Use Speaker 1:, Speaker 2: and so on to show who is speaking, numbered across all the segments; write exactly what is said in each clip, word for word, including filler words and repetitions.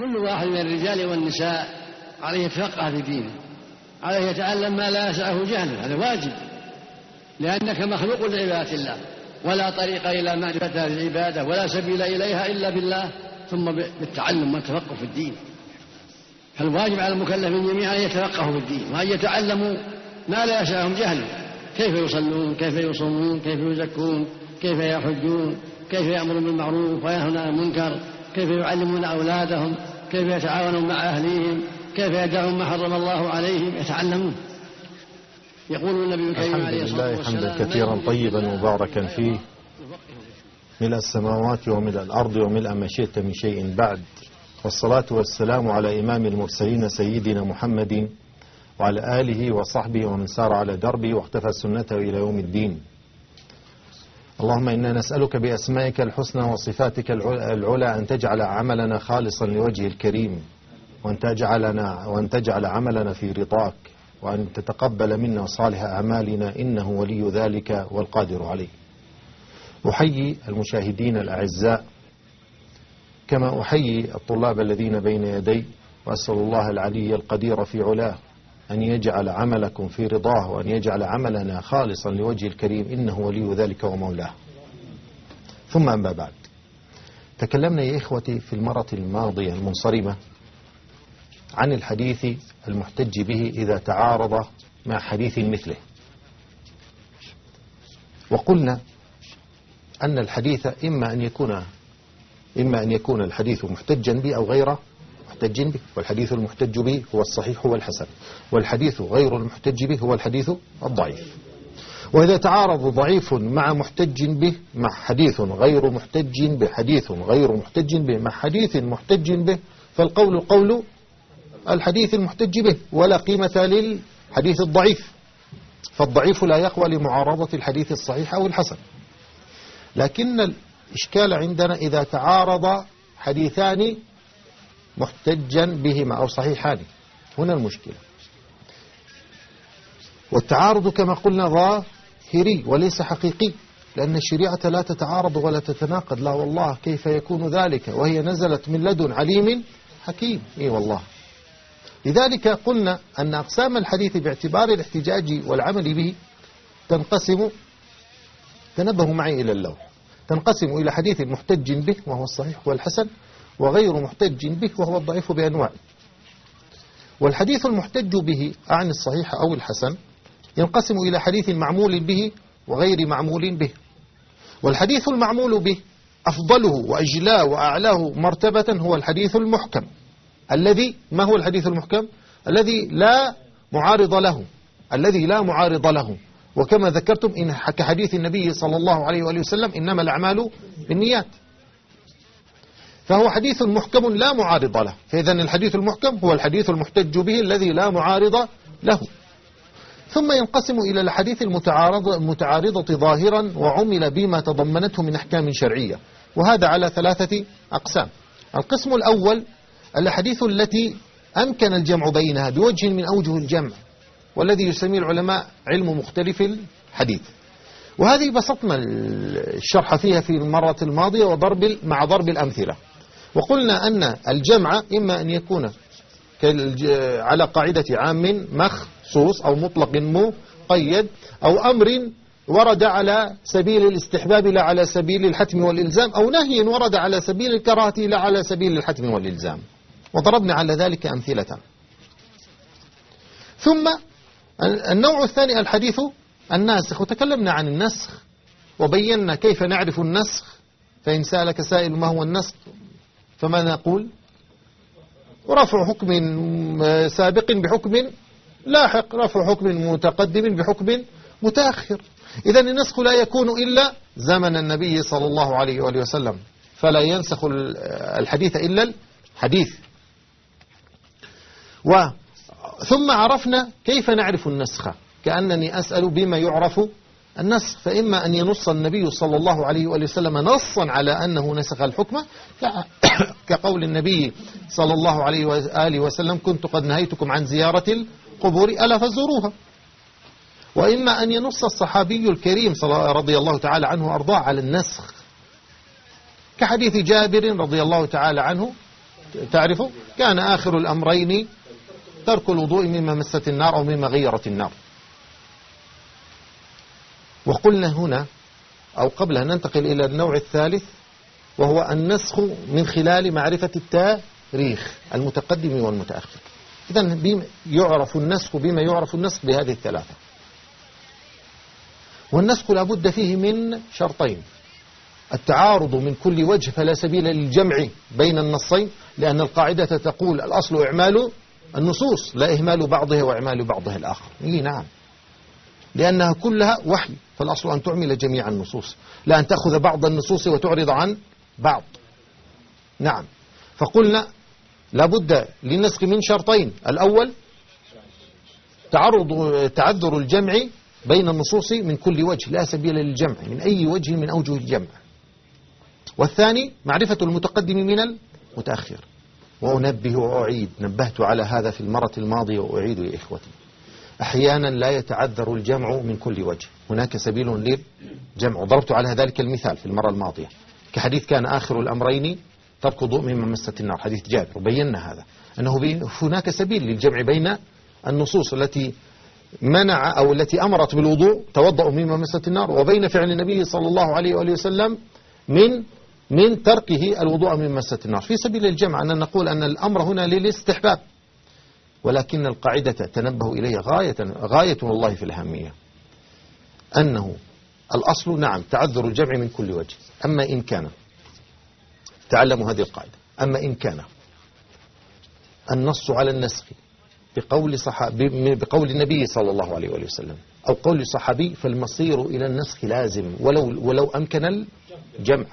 Speaker 1: كل واحد من الرجال والنساء عليه يتفقه في دينه، عليه يتعلم ما لا يسعه جهله، هذا واجب، لأنك مخلوق لعبادة الله، ولا طريق إلى معرفة العبادة ولا سبيل إليها إلا بالله، ثم بالتعلم والتفقه في الدين. فالواجب على المكلفين جميعا أن يتفقهوا في الدين وأن يتعلموا ما لا يسعهم جهله، كيف يصلون، كيف يصومون، كيف يزكون، كيف يحجون، كيف يأمرون بالمعروف وينهون عن المنكر، كيف يعلمون أولادهم، كيف يتعاونون مع أهليهم، كيف يدعون ما حرم الله عليهم، يتعلمون. يقول النبي الكريم عليه الصلاة والسلام:
Speaker 2: حمدا كثيرا طيبا مباركا فيه، ملء السماوات وملء الأرض وملء ما شئت من شيء بعد، والصلاة والسلام على إمام المرسلين سيدنا محمد وعلى آله وصحبه ومن سار على دربه واقتفى سنته إلى يوم الدين. اللهم إنا نسألك بأسمائك الحسنى وصفاتك العلى أن تجعل عملنا خالصا لوجه الكريم، وأن تجعلنا وأن تجعل عملنا في رضاك، وأن تتقبل منا صالح أعمالنا، إنه ولي ذلك والقادر عليه. أحيي المشاهدين الأعزاء كما أحيي الطلاب الذين بين يدي، وأسأل الله العلي القدير في علاه أن يجعل عملكم في رضاه، وأن يجعل عملنا خالصا لوجه الكريم، إنه ولي ذلك ومولاه. ثم أما بعد، تكلمنا يا إخوتي في المرة الماضية المنصرمة عن الحديث المحتج به إذا تعارض مع حديث مثله، وقلنا أن الحديث إما أن يكون إما أن يكون الحديث محتجا به أو غير محتج به، والحديث المحتج به هو الصحيح والحسن، والحديث غير المحتج به هو الحديث الضعيف. وإذا تعارض ضعيف مع محتج به مع حديث غير محتج به، حديث غير محتج به مع حديث محتج به، فالقول قول الحديث المحتج به، ولا قيمة للحديث الضعيف، فالضعيف لا يقوى لمعارضة الحديث الصحيح أو الحسن. لكن الإشكال عندنا إذا تعارض حديثان محتجا بهما أو صحيحان، هنا المشكلة. والتعارض كما قلنا ظاهري وليس حقيقي، لأن الشريعة لا تتعارض ولا تتناقض، لا والله كيف يكون ذلك وهي نزلت من لدن عليم حكيم. إيه والله. لذلك قلنا أن أقسام الحديث باعتبار الاحتجاج والعمل به تنقسم، تنبهوا معي إلى اللوح، تنقسم إلى حديث محتج به وهو الصحيح والحسن، وغير محتج به وهو الضعيف بأنواع. والحديث المحتج به عن الصحيح أو الحسن ينقسم إلى حديث معمول به وغير معمول به. والحديث المعمول به أفضله وأجلاه وأعلاه مرتبة هو الحديث المحكم، الذي ما هو الحديث المحكم؟ الذي لا معارض له، الذي لا معارض له. وكما ذكرتم إن كحديث النبي صلى الله عليه وآله وسلم: إنما الأعمال بالنيات. فهو حديث محكم لا معارض له، فإذن الحديث المحكم هو الحديث المحتج به الذي لا معارض له. ثم ينقسم إلى الحديث المتعارض المتعارضة ظاهرا وعمل بما تضمنته من أحكام شرعية، وهذا على ثلاثة أقسام. القسم الأول الحديث التي أمكن الجمع بينها بوجه من أوجه الجمع، والذي يسميه العلماء علم مختلف الحديث، وهذه بسطنا الشرح فيها في المرة الماضية وضرب مع ضرب الأمثلة. وقلنا أن الجمع إما أن يكون على قاعدة عام مخصوص أو مطلق مقيد، أو أمر ورد على سبيل الاستحباب لا على سبيل الحتم والإلزام، أو نهي ورد على سبيل الكراهة لا على سبيل الحتم والإلزام، وضربنا على ذلك أمثلة. ثم النوع الثاني الحديث الناسخ، وتكلمنا عن النسخ وبينا كيف نعرف النسخ. فإن سألك سائل ما هو النسخ فما نقول؟ رفع حكم سابق بحكم لاحق، رفع حكم متقدم بحكم متأخر. إذن النسخ لا يكون إلا زمن النبي صلى الله عليه وآله وسلم، فلا ينسخ الحديث إلا الحديث. ثم عرفنا كيف نعرف النسخ، كأنني أسأل بما يعرف النسخ، فإما أن ينص النبي صلى الله عليه وآله وسلم نصا على أنه نسخ الحكم كقول النبي صلى الله عليه وآله وسلم: كنت قد نهيتكم عن زيارة القبور ألا فزوروها. وإما أن ينص الصحابي الكريم رضي الله تعالى عنه وأرضاه على النسخ، كحديث جابر رضي الله تعالى عنه تعرفوا كان آخر الأمرين ترك الوضوء مما مست النار أو مما غيرت النار. وقلنا هنا أو قبل أن ننتقل إلى النوع الثالث وهو النسخ من خلال معرفة التاريخ المتقدم والمتأخر. إذن يعرف النسخ بما يعرف النسخ بهذه الثلاثة. والنسخ لابد فيه من شرطين: التعارض من كل وجه فلا سبيل للجمع بين النصين، لأن القاعدة تقول الأصل إعمال النصوص لا إهمال بعضها وإعمال بعضها الآخر. إيه نعم، لأنها كلها وحي، فالأصل أن تعمل جميع النصوص لا أن تأخذ بعض النصوص وتعرض عن بعض. نعم، فقلنا لابد للنسخ من شرطين: الأول تعرض تعذر الجمع بين النصوص من كل وجه لا سبيل للجمع من أي وجه من أوجه الجمع، والثاني معرفة المتقدم من المتأخر. وأنبه وأعيد، نبهت على هذا في المرة الماضية وأعيد يا إخوتي، أحيانا لا يتعذر الجمع من كل وجه، هناك سبيل للجمع، وضربت على ذلك المثال في المرة الماضية كحديث كان آخر الأمرين ترك ضوء مما مست النار، حديث جابر، وبينا هذا أنه هناك سبيل للجمع بين النصوص التي منع أو التي أمرت بالوضوء توضأ مما مست النار، وبين فعل النبي صلى الله عليه وآله وسلم من من تركه الوضوء مما مست النار. في سبيل الجمع أن نقول أن الأمر هنا للاستحباب، ولكن القاعدة تنبه إليها غاية غاية والله في الأهمية، أنه الأصل نعم تعذر الجمع من كل وجه، أما إن كان، تعلموا هذه القاعدة، أما إن كان النص على النسخ بقول صحابي بقول النبي صلى الله عليه وآله وسلم أو قول صحابي فالمصير إلى النسخ لازم ولو ولو أمكن الجمع.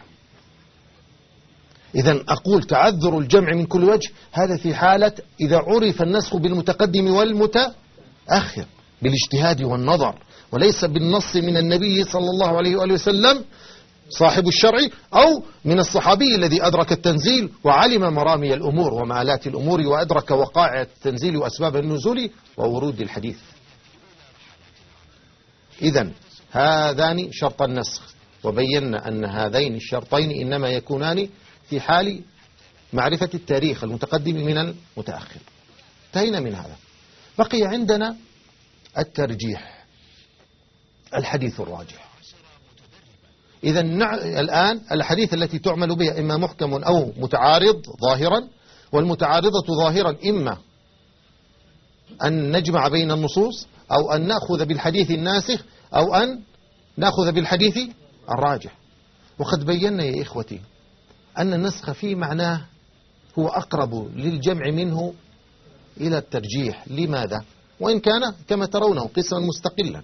Speaker 2: إذن أقول تعذر الجمع من كل وجه، هذا في حالة إذا عرف النسخ بالمتقدم والمتأخر بالاجتهاد والنظر، وليس بالنص من النبي صلى الله عليه وآله وسلم صاحب الشرع أو من الصحابي الذي أدرك التنزيل وعلم مرامي الأمور ومآلات الأمور وأدرك وقائع التنزيل وأسباب النزول وورود الحديث. إذن هذان شرط النسخ، وبينا أن هذين الشرطين إنما يكونان في حال معرفة التاريخ المتقدم من المتأخر. انتهينا من هذا، بقي عندنا الترجيح، الحديث الراجح. إذا الآن الحديث التي تعمل بها إما محكم أو متعارض ظاهرا، والمتعارضة ظاهرا إما أن نجمع بين النصوص أو أن نأخذ بالحديث الناسخ أو أن نأخذ بالحديث الراجح. وقد بينا يا إخوتي أن النسخ في معناه هو أقرب للجمع منه إلى الترجيح. لماذا؟ وإن كان كما ترونه قسما مستقلا،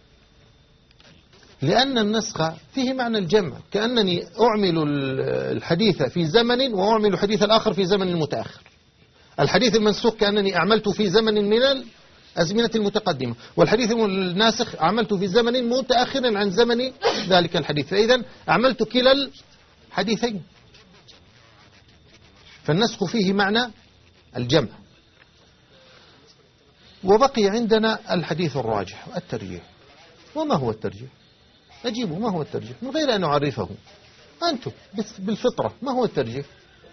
Speaker 2: لأن النسخ فيه معنى الجمع، كأنني أعمل الحديث في زمن وأعمل الحديث الآخر في زمن متأخر. الحديث المنسوخ كأنني أعملت في زمن من الأزمنة المتقدمة، والحديث الناسخ عملت في زمن متأخر عن زمن ذلك الحديث، فإذا أعملت كلا الحديثين. فالنسخ فيه معنى الجمع. وبقي عندنا الحديث الراجح والترجيح. وما هو الترجيح؟ أجيبوا، ما هو الترجيح من غير أن نعرفه أنتم بالفطرة. ما هو الترجيح؟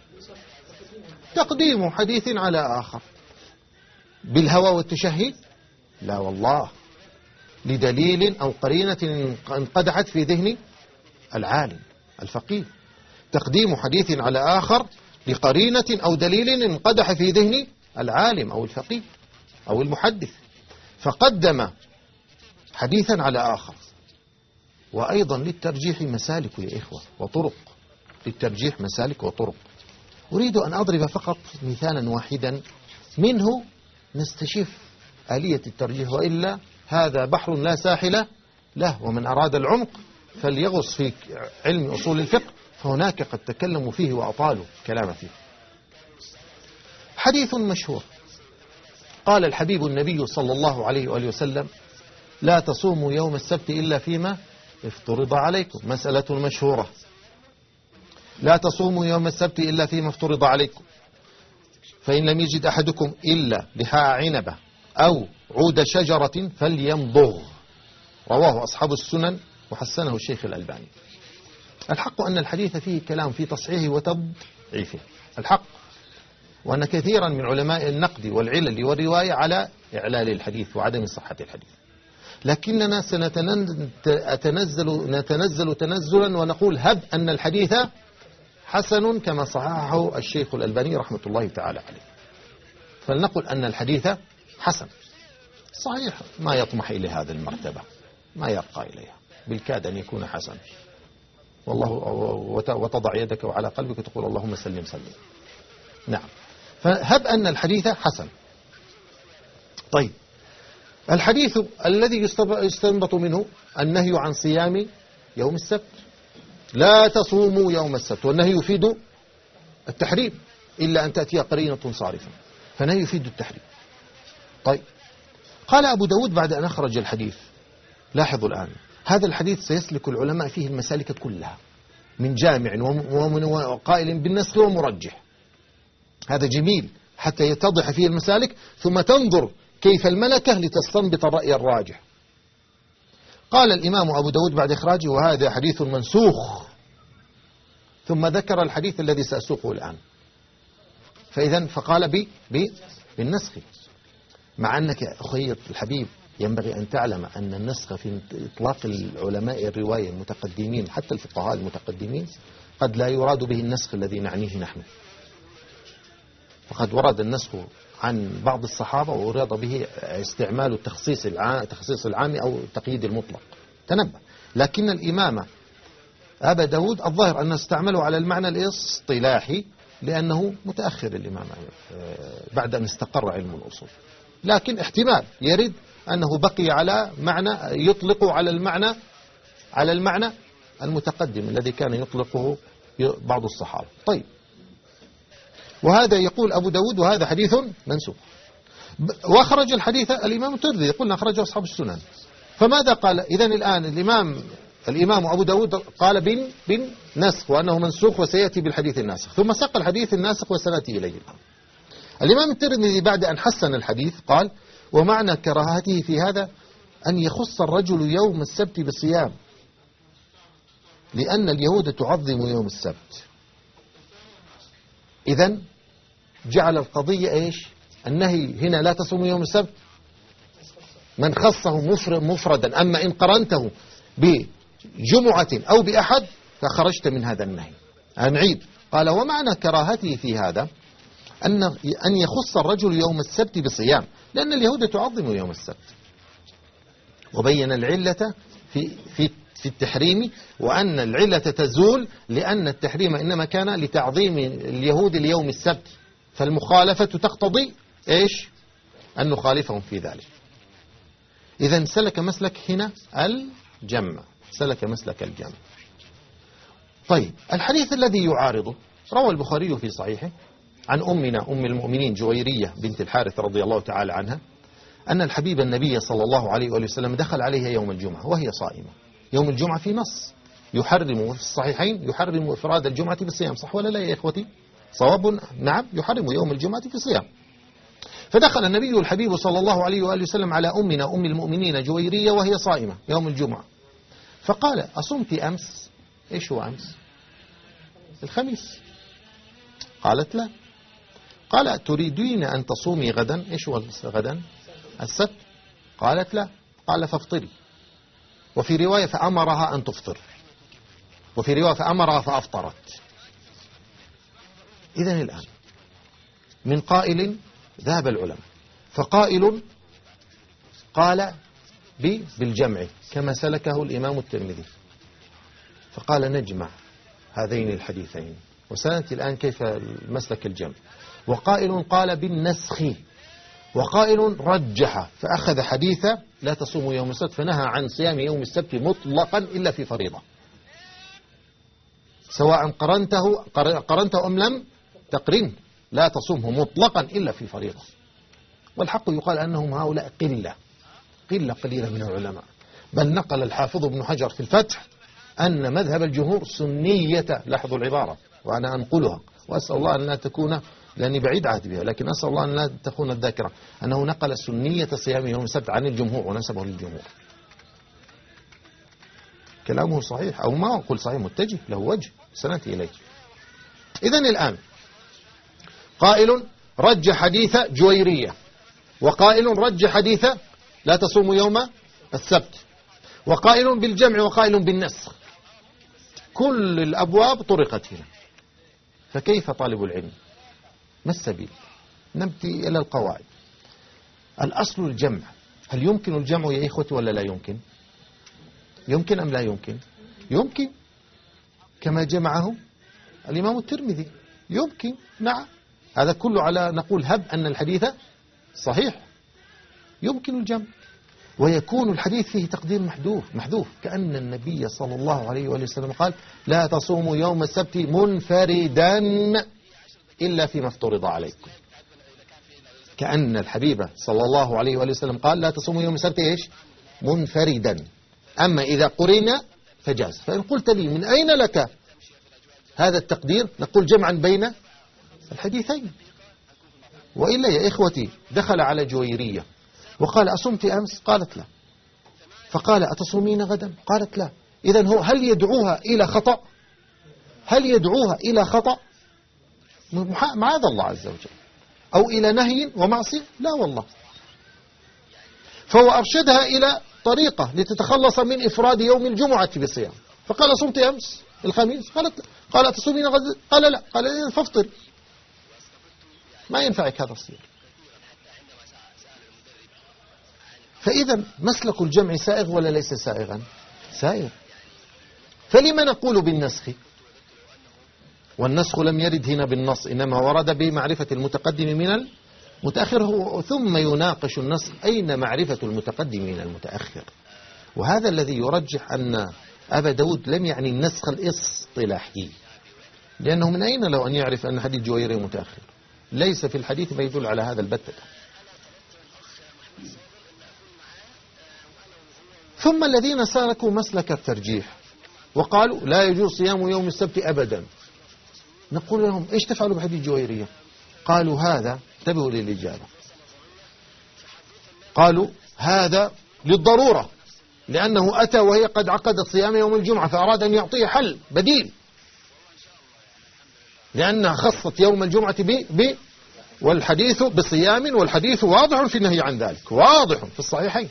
Speaker 2: تقديم حديث على آخر بالهوى والتشهي؟ لا والله، لدليل أو قرينة انقدحت في ذهن العالم الفقيه. تقديم حديث على آخر لقرينة أو دليل انقدح في ذهن العالم أو الفقيه أو المحدث، فقدم حديثا على آخر. وأيضا للترجيح مسالك يا إخوة وطرق، للترجيح مسالك وطرق. أريد أن أضرب فقط مثالا واحدا منه نستشف آلية الترجيح، وإلا هذا بحر لا ساحل له، ومن أراد العمق فليغص في علم أصول الفقه، فهناك قد تكلموا فيه وأطالوا كلام فيه. حديث مشهور قال الحبيب النبي صلى الله عليه وآله وسلم: لا تصوموا يوم السبت إلا فيما افترض عليكم. مسألة مشهورة، لا تصوموا يوم السبت إلا فيما افترض عليكم، فإن لم يجد أحدكم إلا لحاء عنبة أو عود شجرة فليمضغ. رواه أصحاب السنن وحسنه الشيخ الألباني. الحق أن الحديث فيه كلام في تصحيحه وتضعيفه، الحق وأن كثيرا من علماء النقد والعلل والرواية على إعلال الحديث وعدم صحة الحديث، لكننا سنتنزل نتنزل تنزلا ونقول هب أن الحديث حسن كما صححه الشيخ الألباني رحمة الله تعالى عليه، فلنقل أن الحديث حسن صحيح، ما يطمح إلى هذه المرتبة، ما يرقى إليها، بالكاد أن يكون حسن، والله وتضع يدك على قلبك وتقول اللهم سلم سلم. نعم، فهب أن الحديث حسن. طيب، الحديث الذي يستنبط منه النهي عن صيام يوم السبت، لا تصوموا يوم السبت، والنهي يفيد التحريم إلا أن تأتي قرينة صارفة، فنهي يفيد التحريم. طيب، قال أبو داود بعد أن أخرج الحديث، لاحظوا الآن هذا الحديث سيسلك العلماء فيه المسالك كلها، من جامع ومن قائل بالنسخ ومرجح، هذا جميل حتى يتضح فيه المسالك، ثم تنظر كيف الملكة لتستنبط الرأي الراجح. قال الإمام أبو داود بعد إخراجه وهذا حديث منسوخ، ثم ذكر الحديث الذي سأسوقه الآن، فإذا فقال بي بي بالنسخ، مع أنك يا أخي الحبيب ينبغي أن تعلم أن النسخ في إطلاق العلماء الرواية المتقدمين حتى الفقهاء المتقدمين قد لا يراد به النسخ الذي نعنيه نحن، فقد ورد النسخ عن بعض الصحابة وأراد به استعمال التخصيص العام, التخصيص العام أو التقييد المطلق، تنبه. لكن الإمام أبا داود الظاهر أنه استعمله على المعنى الاصطلاحي لأنه متأخر الإمام بعد أن استقر علم الأصول، لكن احتمال يرد أنه بقي على معنى يطلق على المعنى على المعنى المتقدم الذي كان يطلقه بعض الصحابة. طيب، وهذا يقول أبو داود وهذا حديث منسوخ. وأخرج الحديث الإمام الترمذي، يقول أخرجه أصحاب السنن. فماذا قال؟ إذن الآن الإمام الإمام أبو داود قال بن بن نسخ وأنه منسوخ وسيأتي بالحديث الناسخ، ثم ساق الحديث الناسخ وسنأتي إليه الآن. الإمام الترمذي بعد أن حسن الحديث قال ومعنى كراهته في هذا أن يخص الرجل يوم السبت بصيام، لأن اليهود تعظم يوم السبت. إذن جعل القضية إيش؟ النهي هنا لا تصوم يوم السبت من خصه مفردا، أما إن قرنته بجمعة أو بأحد فخرجت من هذا النهي. نعيد، قال ومعنى كراهته في هذا أن أن يخص الرجل يوم السبت بصيام، لأن اليهود تعظم يوم السبت، وبين العلة في في في التحريم، وأن العلة تزول لأن التحريم إنما كان لتعظيم اليهود ليوم السبت، فالمخالفة تقتضي إيش؟ أن نخالفهم في ذلك. إذن سلك مسلك هنا الجمع، سلك مسلك الجمع. طيب، الحديث الذي يعارضه روى البخاري في صحيحه عن أمنا أم المؤمنين جويرية بنت الحارث رضي الله تعالى عنها أن الحبيب النبي صلى الله عليه وآله وسلم دخل عليها يوم الجمعة وهي صائمة. يوم الجمعة في نص يحرم، في الصحيحين يحرم إفراد الجمعة بالصيام، صح ولا لا يا إخوتي؟ صواب نعم، يحرم يوم الجمعة في الصيام. فدخل النبي الحبيب صلى الله عليه وآله وسلم على أمنا أم المؤمنين جويرية وهي صائمة يوم الجمعة، فقال أصمت أمس؟ إيش هو أمس؟ الخميس. قالت لا. قال تريدين أن تصومي غدا؟ إيش هو غدا؟ السبت. قالت لا. قال فافطري. وفي رواية فأمرها أن تفطر، وفي رواية فأمرها فأفطرت. إذن الآن من قائل ذهب العلماء، فقائل قال بالجمع كما سلكه الإمام الترمذي، فقال نجمع هذين الحديثين، وسنأتي الآن كيف مسلك الجمع. وقائل قال بالنسخ، وقائل رجح فأخذ حديث لا تصوموا يوم السبت فنهى عن صيام يوم السبت مطلقا إلا في فريضة، سواء قرنته قرنته أم لم تقرن، لا تصومه مطلقا إلا في فريضة. والحق يقال أنهم هؤلاء قلة قلة قليلة من العلماء، بل نقل الحافظ ابن حجر في الفتح أن مذهب الجمهور سنية، لاحظوا العبارة وأنا أنقلها وأسأل الله أن لا تكون، لأني بعيد عهد بها، لكن أسأل الله أن لا تكون الذاكرة، أنه نقل سنية صيام يوم السبت عن الجمهور ونسبه للجمهور. كلامه صحيح أو ما أقول صحيح، متجه له وجه، سنأتي إليه. إذن الآن قائل رج حديث جويرية، وقائل رج حديث لا تصوم يوم السبت، وقائل بالجمع وقائل بالنسخ. كل الأبواب طرقت هنا، فكيف طالب العلم؟ ما السبيل؟ نبدي إلى القواعد. الأصل الجمع. هل يمكن الجمع يا إخوتي ولا لا يمكن؟ يمكن أم لا يمكن؟ يمكن، كما جمعه الإمام الترمذي. يمكن، نعم. هذا كله على نقول هب أن الحديث صحيح. يمكن الجمع، ويكون الحديث فيه تقدير محذوف محذوف كأن النبي صلى الله عليه وآله وسلم قال لا تصوموا يوم السبت منفردا إلا فيما افترض عليكم. كأن الحبيب صلى الله عليه وآله وسلم قال لا تصوموا يوم السبت إيش؟ منفردا. أما إذا قرنا فجاز. فإن قلت لي من أين لك هذا التقدير؟ نقول جمعا بين الحديثين. وإلا يا إخوتي دخل على جويرية وقال أصمت أمس؟ قالت لا. فقال أتصومين غدا؟ قالت لا. إذن هو هل يدعوها إلى خطأ؟ هل يدعوها إلى خطأ؟ معاذ الله عز وجل، أو إلى نهي ومعصية؟ لا والله. فهو أرشدها إلى طريقة لتتخلص من إفراد يوم الجمعة بصيام. فقال صمت أمس الخميس؟ قالت لا. قال أتصومين غدا؟ قال لا. قال إذن فافطر، ما ينفعك هذا الصيام. فإذا مسلك الجمع سائغ ولا ليس سائغا؟ سائغ. فلما نقول بالنسخ؟ والنسخ لم يرد هنا بالنص، إنما ورد بمعرفة المتقدم من المتأخر. هو ثم يناقش النسخ أين معرفة المتقدم من المتأخر. وهذا الذي يرجح أن أبا داود لم يعني النسخ الاصطلاحي، لأنه من أين لو أن يعرف أن حديث جويري متأخر؟ ليس في الحديث ما يدل على هذا البتة. ثم الذين سلكوا مسلك الترجيح وقالوا لا يجوز صيام يوم السبت أبدا، نقول لهم إيش تفعلوا بحديث جويرية؟ قالوا هذا، انتبهوا للإجابة، قالوا هذا للضرورة، لأنه أتى وهي قد عقدت صيام يوم الجمعة فأراد أن يعطيه حل بديل، لأنها خصت يوم الجمعة ب ب والحديث بصيام، والحديث واضح في النهي عن ذلك، واضح في الصحيحين.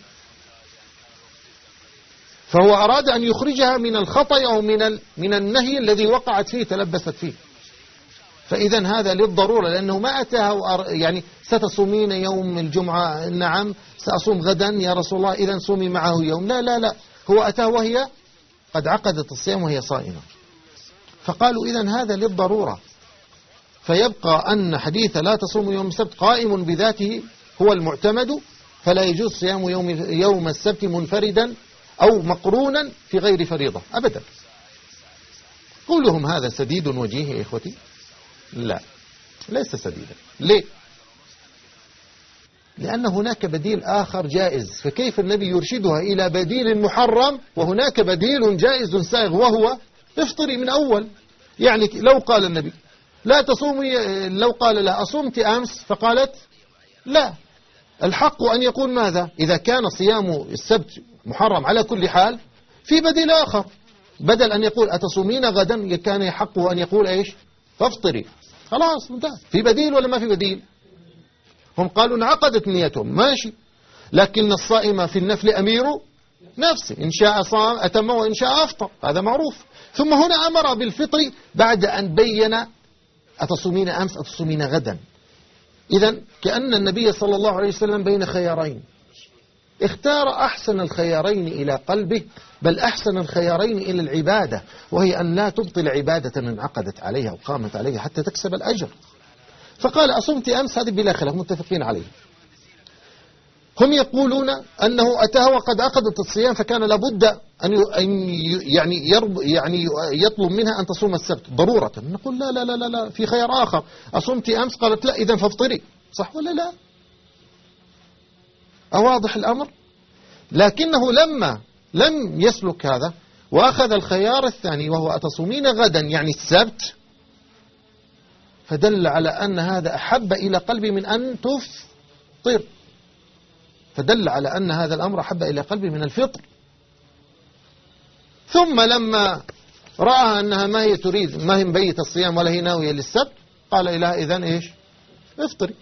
Speaker 2: فهو أراد أن يخرجها من الخطأ أو من من النهي الذي وقعت فيه تلبست فيه. فإذا هذا للضرورة، لأنه ما أتاها يعني ستصومين يوم الجمعة؟ نعم سأصوم غدا يا رسول الله. إذا صومي معه يوم. لا لا لا، هو أتاه وهي قد عقدت الصيام وهي صائمة. فقالوا إذا هذا للضرورة، فيبقى أن حديث لا تصوم يوم السبت قائم بذاته هو المعتمد، فلا يجوز صيام يوم يوم السبت منفردا أو مقرونا في غير فريضة أبدا. قولهم هذا سديد وجيه يا إخوتي؟ لا، ليس سديدا. ليه؟ لأن هناك بديل آخر جائز. فكيف النبي يرشدها إلى بديل محرم وهناك بديل جائز سائغ، وهو افطري من أول. يعني لو قال النبي لا تصومي، لو قال لها أصمت أمس فقالت لا، الحق أن يقول ماذا؟ إذا كان صيام السبت محرم على كل حال، في بديل آخر، بدل أن يقول أتصومين غدا كان يحقه أن يقول إيش؟ فافطري. خلاص انتهى. في بديل ولا ما في بديل؟ هم قالوا انعقدت نيتهم، ماشي، لكن الصائم في النفل أمير نفسه، إن شاء صام أتم وإن شاء أفطر، هذا معروف. ثم هنا أمر بالفطر بعد أن بين أتصومين أمس أتصومين غدا. إذن كأن النبي صلى الله عليه وسلم بين خيارين، اختار أحسن الخيارين إلى قلبه، بل أحسن الخيارين إلى العبادة، وهي أن لا تبطل عبادة انعقدت عليها وقامت عليها حتى تكسب الأجر. فقال أصمت أمس، هذه بلا خلاف متفقين عليه. هم يقولون أنه أتاه وقد عقدت الصيام فكان لابد أن يعني يعني يطلب منها أن تصوم السبت ضرورة. نقول لا لا لا لا, لا في خيار آخر. أصمت أمس؟ قالت لا، إذن فافطري. صح ولا لا؟ أواضح الأمر؟ لكنه لما لم يسلك هذا وأخذ الخيار الثاني وهو أتصومين غدا يعني السبت، فدل على أن هذا أحب إلى قلبي من أن تفطر، فدل على أن هذا الأمر أحب إلى قلبي من الفطر. ثم لما رأى أنها ما هي تريد، ما هي مبيت الصيام ولا هي ناوية للسبت، قال إلها إذن إيش؟ افطري.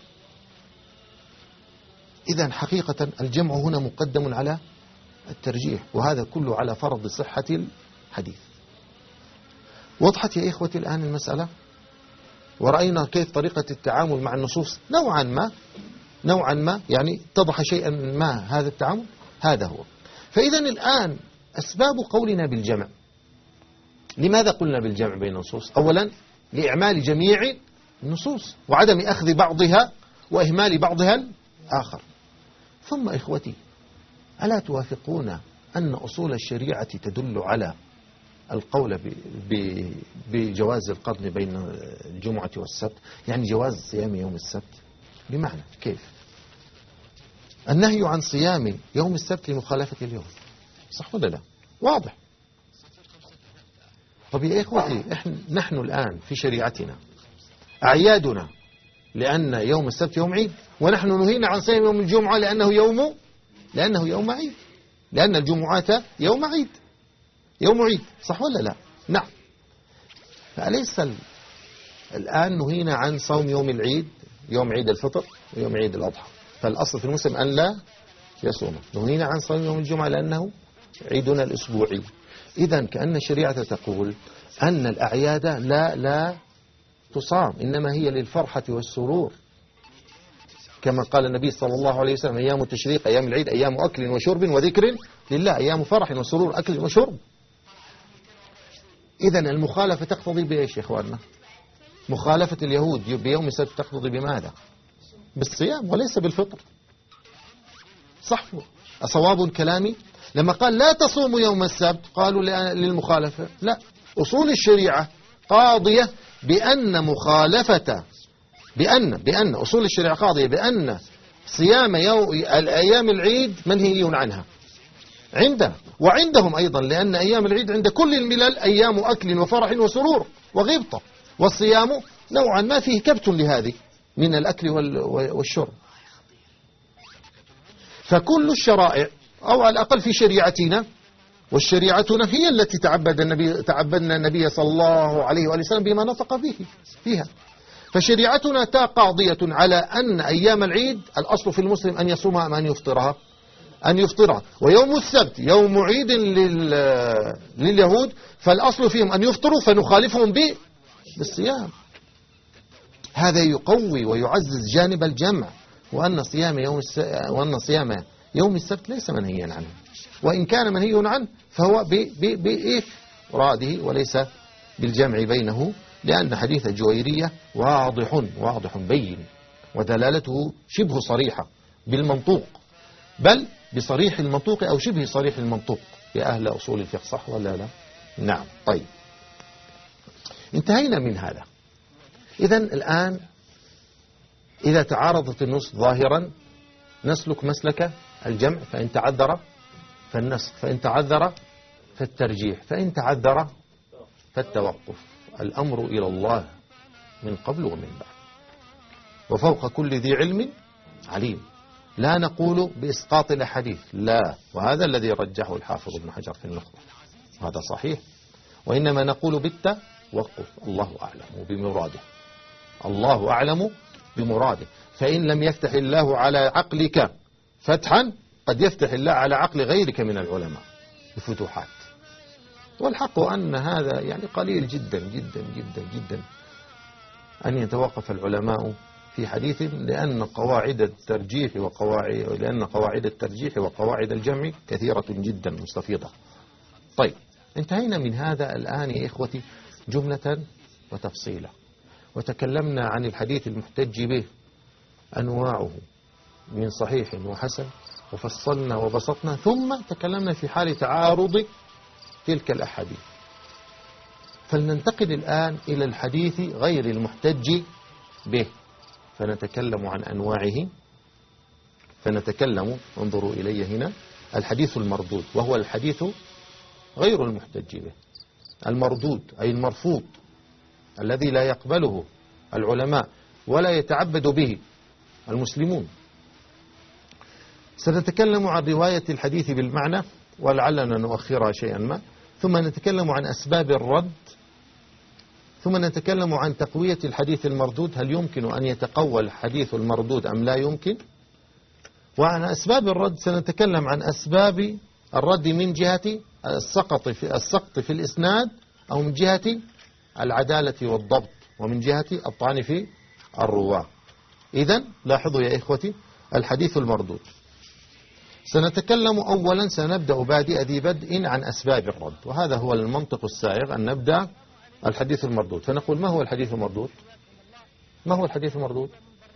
Speaker 2: إذن حقيقة الجمع هنا مقدم على الترجيح، وهذا كله على فرض صحة الحديث. وضحت يا إخوتي الآن المسألة، ورأينا كيف طريقة التعامل مع النصوص نوعا ما نوعا ما يعني اتضح شيئا ما هذا التعامل. هذا هو. فإذا الآن أسباب قولنا بالجمع، لماذا قلنا بالجمع بين النصوص؟ أولا لإعمال جميع النصوص وعدم أخذ بعضها وإهمال بعضها الآخر. ثم إخوتي، ألا توافقون أن أصول الشريعة تدل على القول بجواز القرن بين الجمعة والسبت، يعني جواز صيام يوم السبت؟ بمعنى كيف؟ النهي عن صيام يوم السبت لمخالفة اليوم، صح ولا لا؟ واضح. طب يا إخوتي، إحنا نحن الآن في شريعتنا أعيادنا لأن يوم السبت يوم عيد، ونحن نهينا عن صيام يوم الجمعة لأنه يوم لأنه يوم عيد، لأن الجمعة يوم عيد يوم عيد، صح ولا لا؟ نعم. فأليس الآن نهينا عن صوم يوم العيد، يوم عيد الفطر ويوم عيد الأضحى، فالأصل في المسلم أن لا يصوم. نهينا عن صوم يوم الجمعة لأنه عيدنا الأسبوعي. إذن كأن الشريعة تقول أن الأعياد لا لا تصام، إنما هي للفرحة والسرور، كما قال النبي صلى الله عليه وسلم: أيام التشريق أيام العيد أيام أكل وشرب وذكر لله، أيام فرح وسرور أكل وشرب. إذن المخالفة تقتضي بإيش يا إخواننا؟ مخالفة اليهود بيوم السبت تقتضي بماذا؟ بالصيام وليس بالفطر، صح؟ أصواب كلامي؟ لما قال لا تصوموا يوم السبت قالوا للمخالفة، لا، أصول الشريعة قاضية بأن مخالفة بأن بأن أصول الشريعة قاضية بأن صيام يوم الأيام العيد منهي عنها عندنا وعندهم أيضا، لأن أيام العيد عند كل الملل أيام أكل وفرح وسرور وغبطة، والصيام نوعا ما فيه كبت لهذه من الأكل والشرب. فكل الشرائع أو على الأقل في شريعتنا، والشريعتنا هي التي تعبد النبي تعبدنا النبي صلى الله عليه وآله وسلم بما نطق فيه فيها. فشريعتنا تا قاضية على أن أيام العيد الأصل في المسلم أن يصومها أم أن يفطرها أن يفطرها ويوم السبت يوم عيد لليهود، فالأصل فيهم أن يفطروا، فنخالفهم بالصيام. هذا يقوي ويعزز جانب الجمع، وأن صيام يوم الس... وأن صيام يوم السبت ليس منهيا عنه، وإن كان منهي عنه فهو بإفراده وليس بالجمع بينه، لأن حديث جويرية واضح واضح بين، ودلالته شبه صريحة بالمنطوق، بل بصريح المنطوق أو شبه صريح المنطوق يا أهل أصول الفقه، صح ولا لا؟ نعم. طيب، انتهينا من هذا. إذن الآن إذا تعارضت النص ظاهرا نسلك مسلك الجمع، فإن تعذر فالنسخ، فإن تعذر فالترجيح، فإن تعذر فالتوقف. الأمر إلى الله من قبل ومن بعد، وفوق كل ذي علم عليم. لا نقول بإسقاط الأحاديث، لا، وهذا الذي رجحه الحافظ ابن حجر في النخبة، هذا صحيح، وإنما نقول بالتوقف. الله أعلم بمراده، الله أعلم بمراده. فإن لم يفتح الله على عقلك فتحا قد يفتح الله على عقل غيرك من العلماء بفتوحات. والحق أن هذا يعني قليل جدا جدا جدا جدا أن يتوقف العلماء في حديث، لأن قواعد الترجيح وقواعد لأن قواعد الترجيح وقواعد الجمع كثيرة جدا مستفيضة. طيب، انتهينا من هذا الآن يا إخوتي جملة وتفصيلا، وتكلمنا عن الحديث المحتج به أنواعه من صحيح وحسن، وفصلنا وبسطنا، ثم تكلمنا في حال تعارض تلك الأحاديث. فلننتقل الآن إلى الحديث غير المحتج به، فنتكلم عن أنواعه. فنتكلم، انظروا إلي هنا، الحديث المردود، وهو الحديث غير المحتج به. المردود أي المرفوض، الذي لا يقبله العلماء ولا يتعبد به المسلمون. سنتكلم عن رواية الحديث بالمعنى، ولعلنا نؤخرها شيئا ما، ثم نتكلم عن أسباب الرد ثم نتكلم عن تقوية الحديث المردود، هل يمكن أن يتقوى الحديث المردود أم لا يمكن؟ وعن أسباب الرد سنتكلم عن أسباب الرد من جهة السقط في السقط في الإسناد، أو من جهة العدالة والضبط، ومن جهة الطعن في الرواة. إذن لاحظوا يا إخوتي الحديث المردود. سنتكلم أولا، سنبدأ بادئ ذي بدء عن أسباب الرد، وهذا هو المنطق السائغ أن نبدأ الحديث المردود. فنقول ما هو الحديث المردود؟ ما هو الحديث المردود؟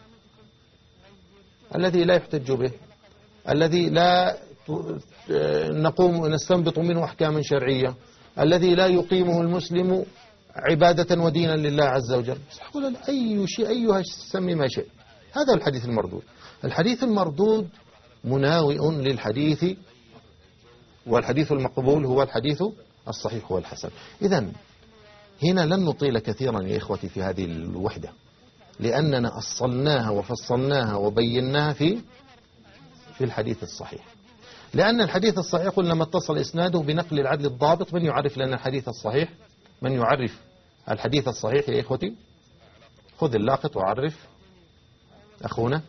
Speaker 2: الذي لا يحتج به، الذي لا نقوم نستنبط منه أحكاما شرعية، الذي لا يقيمه المسلم عبادة ودينا لله عز وجل. يقول أي شيء، أيها سمي ما شيء، هذا الحديث المردود. الحديث المردود مناوئ للحديث، والحديث المقبول هو الحديث الصحيح والحسن. إذن هنا لن نطيل كثيرا يا إخوتي في هذه الوحدة، لأننا أصلناها وفصلناها وبيناها في في الحديث الصحيح. لأن الحديث الصحيح قلنا ما اتصل إسناده بنقل العدل الضابط. من يعرف لنا الحديث الصحيح؟ من يعرف الحديث الصحيح يا إخوتي؟ خذ اللاقط وعرف أخونا.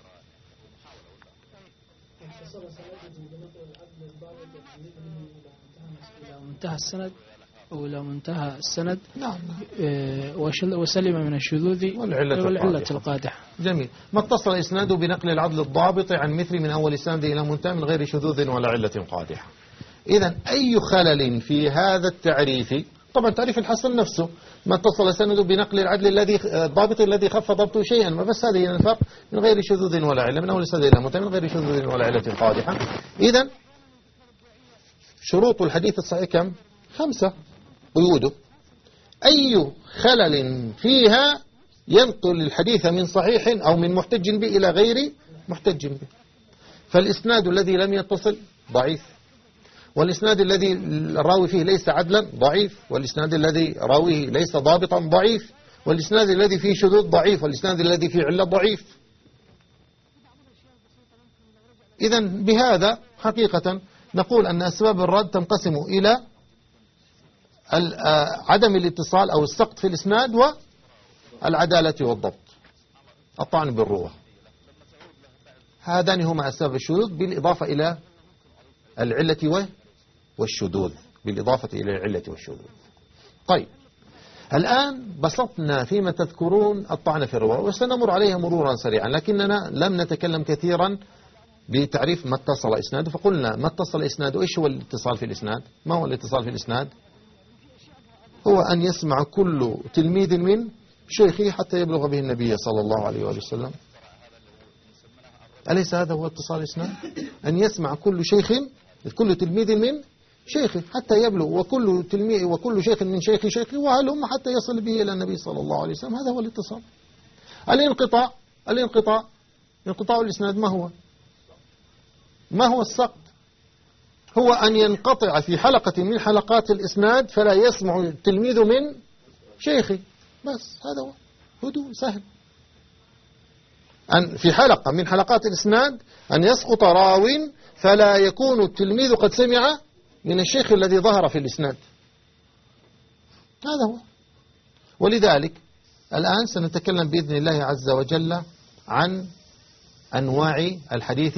Speaker 3: منتهى السند أو إلى منتهى السند،
Speaker 2: نعم،
Speaker 3: وسلم من الشذوذ والعلة القادحة.
Speaker 2: جميل. ما اتصل إسناده بنقل العدل الضابط عن مثل من أول إسناده إلى منتهى من غير شذوذ ولا علة قادحة. إذن أي خلل في هذا التعريف، طبعا تعريف الحسن نفسه ما اتصل سنده بنقل العدل الذي الضابط الذي خف ضبطه شيئا ما، بس هذه الفرق، من غير شذوذ ولا علة، من أول إسناده إلى منتهى من غير شذوذ ولا علة قادحة. إذن شروط الحديث الصحيح كم؟ خمسة قيوده. أي خلل فيها ينقل الحديث من صحيح أو من محتج به إلى غير محتج به. فالإسناد الذي لم يتصل ضعيف، والإسناد الذي الراوي فيه ليس عدلا ضعيف، والإسناد الذي راويه ليس ضابطا ضعيف، والإسناد الذي فيه شذوذ ضعيف، والإسناد الذي فيه علة ضعيف. إذن بهذا حقيقة نقول أن أسباب الرد تنقسم إلى عدم الاتصال أو السقط في الإسناد، والعدالة والضبط، الطعن بالروة. هذان هما أسباب الشذوذ، بالإضافة إلى العلة والشذوذ، بالإضافة إلى العلة والشذوذ. طيب، الآن بسطنا فيما تذكرون الطعن في الرواه، وسنمر عليها مرورا سريعا، لكننا لم نتكلم كثيرا بتعريف ما اتصل إسناده. فقلنا ما اتصل إسناده، إيش هو الاتصال في الإسناد؟ ما هو الاتصال في الإسناد؟ هو أن يسمع كل تلميذ من شيخه حتى يبلغ به النبي صلى الله عليه وآله وسلم. أليس هذا هو اتصال الإسناد؟ أن يسمع كل شيخ كل تلميذ من شيخه حتى يبلغ، وكل تلميذ وكل شيخ من شيخ شيخه، وهلم حتى يصل به إلى النبي صلى الله عليه وسلم. هذا هو الاتصال. الانقطاع الانقطاع انقطاع الإسناد ما هو؟ ما هو السقط؟ هو أن ينقطع في حلقة من حلقات الإسناد فلا يسمع التلميذ من شيخه، بس هذا هو هدوء سهل. أن في حلقة من حلقات الإسناد أن يسقط راو فلا يكون التلميذ قد سمع من الشيخ الذي ظهر في الإسناد، هذا هو. ولذلك الآن سنتكلم بإذن الله عز وجل عن أنواع الحديث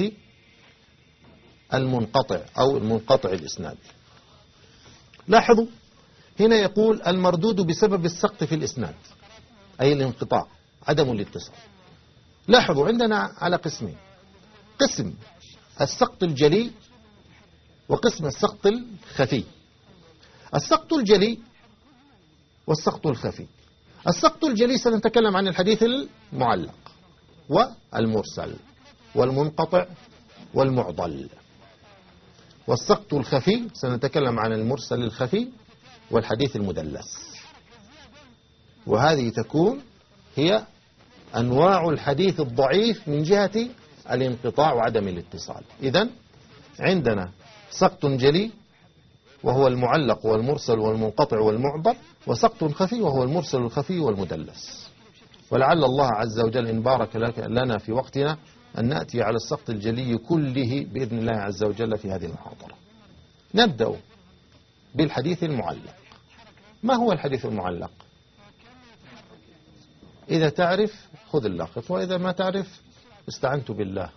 Speaker 2: المنقطع أو المنقطع الإسناد. لاحظوا هنا يقول المردود بسبب السقط في الإسناد، أي الانقطاع، عدم الاتصال. لاحظوا عندنا على قسمين: قسم السقط الجلي وقسم السقط الخفي. السقط الجلي والسقط الخفي. السقط الجلي سنتكلم عن الحديث المعلق والمرسل والمنقطع والمعضل. والسقط الخفي سنتكلم عن المرسل الخفي والحديث المدلس. وهذه تكون هي أنواع الحديث الضعيف من جهة الانقطاع وعدم الاتصال. إذن عندنا سقط جلي وهو المعلق والمرسل والمنقطع والمعضل، وسقط خفي وهو المرسل الخفي والمدلس. ولعل الله عز وجل إن بارك لنا في وقتنا أن نأتي على السقط الجلي كله بإذن الله عز وجل في هذه المحاضرة. نبدأ بالحديث المعلق. ما هو الحديث المعلق؟ إذا تعرف خذ اللقط، وإذا ما تعرف استعنت بالله.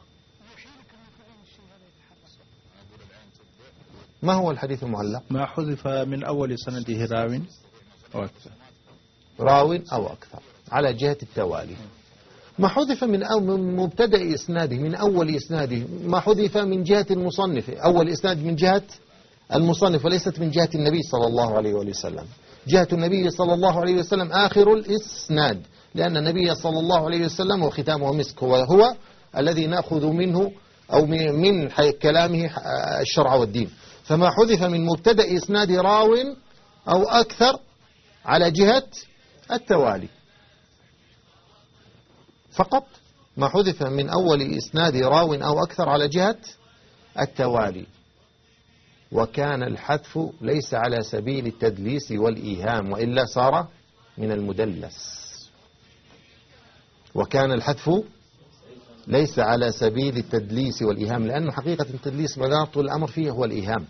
Speaker 2: ما هو الحديث المعلق؟
Speaker 4: ما حذف من أول سنده راو أو أكثر.
Speaker 2: راو أو أكثر على جهة التوالي. ما حذف من مبتدأ إسناده، من أول إسناده، ما حذف من جهة المصنف، أول إسناد من جهة المصنف وليست من جهة النبي صلى الله عليه وسلم. جهة النبي صلى الله عليه وسلم آخر الإسناد، لأن النبي صلى الله عليه وسلم وختامه مسك، هو, هو الذي نأخذ منه أو من كلامه الشرع والدين. فما حذف من مبتدأ إسناد راو أو أكثر على جهة التوالي فقط، ما حذف من أول إسناد راو أو أكثر على جهة التوالي. وكان الحذف ليس على سبيل التدليس والإيهام، وإلا صار من المدلس. وكان الحذف ليس على سبيل التدليس والإيهام، لأنه حقيقة التدليس مدار طول الأمر فيه هو الإيهام.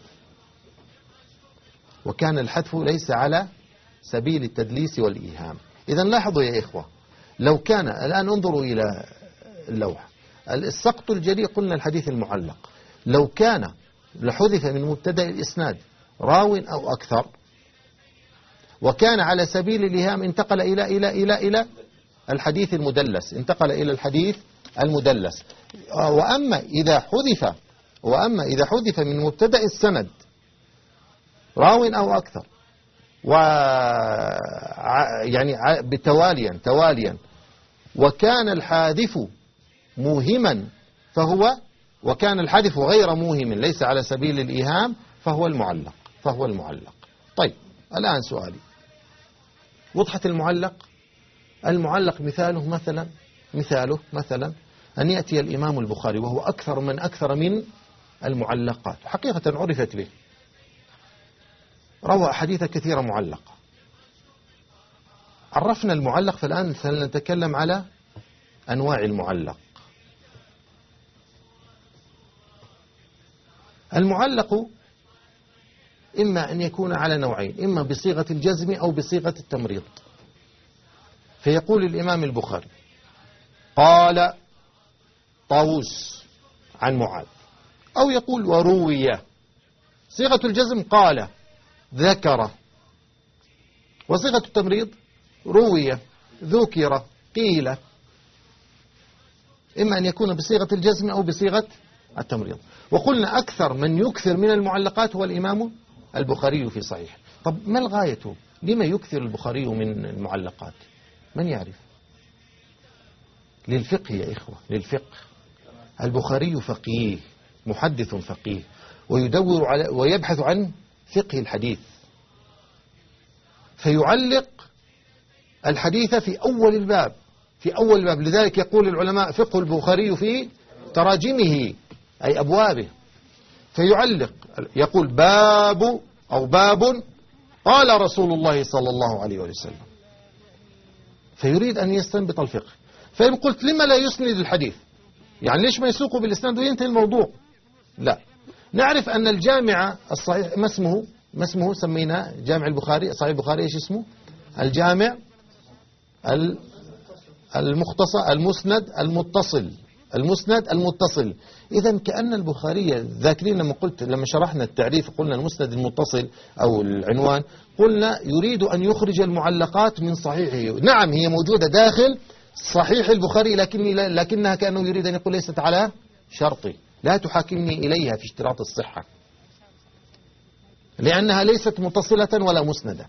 Speaker 2: وكان الحذف ليس على سبيل التدليس والإيهام. إذن لاحظوا يا إخوة، لو كان الآن انظروا إلى اللوحة، السقط الجريء قلنا الحديث المعلق، لو كان لحذف من مبتدأ الإسناد راو أو أكثر وكان على سبيل الإيهام انتقل إلى إلى إلى إلى الحديث المدلس، انتقل إلى الحديث المدلس. وأما إذا حذف وأما إذا حذف من مبتدأ السند راو أو أكثر و يعني بتواليا تواليا وكان الحادث موهما فهو وكان الحادث غير موهم ليس على سبيل الإيهام فهو المعلق فهو المعلق. طيب الآن سؤالي، وضحت المعلق؟ المعلق مثاله مثلا مثاله مثلا أن يأتي الإمام البخاري وهو أكثر من أكثر من المعلقات، حقيقة عرفت به، روى أحاديث كثيرة معلقة. عرفنا المعلق، فالآن سنتكلم على أنواع المعلق. المعلق إما أن يكون على نوعين، إما بصيغة الجزم أو بصيغة التمريض. فيقول الإمام البخاري قال طاووس عن معاذ، أو يقول وروي. صيغة الجزم قال ذكر، وصيغة التمريض روي ذكر قيل. إما أن يكون بصيغة الجزم أو بصيغة التمريض. وقلنا أكثر من يكثر من المعلقات هو الإمام البخاري في صحيح. طب ما الغاية؟ لما يكثر البخاري من المعلقات؟ من يعرف؟ للفقه يا إخوة، للفقه. البخاري فقيه، محدث فقيه، ويدور على ويبحث عن فقه الحديث، فيعلق الحديث في أول الباب في أول الباب. لذلك يقول العلماء فقه البخاري في تراجمه أي أبوابه، فيعلق يقول باب أو باب قال رسول الله صلى الله عليه وسلم، فيريد أن يستنبط الفقه. فإن قلت لما لا يسند الحديث، يعني ليش ما يسوقه بالإسناد وينتهي الموضوع؟ لا، نعرف أن الجامع الصحيح ما اسمه ما اسمه سمينا جامع البخاري، صحيح البخاري ايش اسمه؟ الجامع المختصر المسند المتصل المسند المتصل. إذا كأن البخاري ذاكرين لما قلت لما شرحنا التعريف قلنا المسند المتصل أو العنوان، قلنا يريد أن يخرج المعلقات من صحيحه. نعم هي موجودة داخل صحيح البخاري، لكن لكنها كأنه يريد أن يقول ليست على شرطي، لا تحاكمني إليها في اشتراط الصحة، لأنها ليست متصلة ولا مسندة،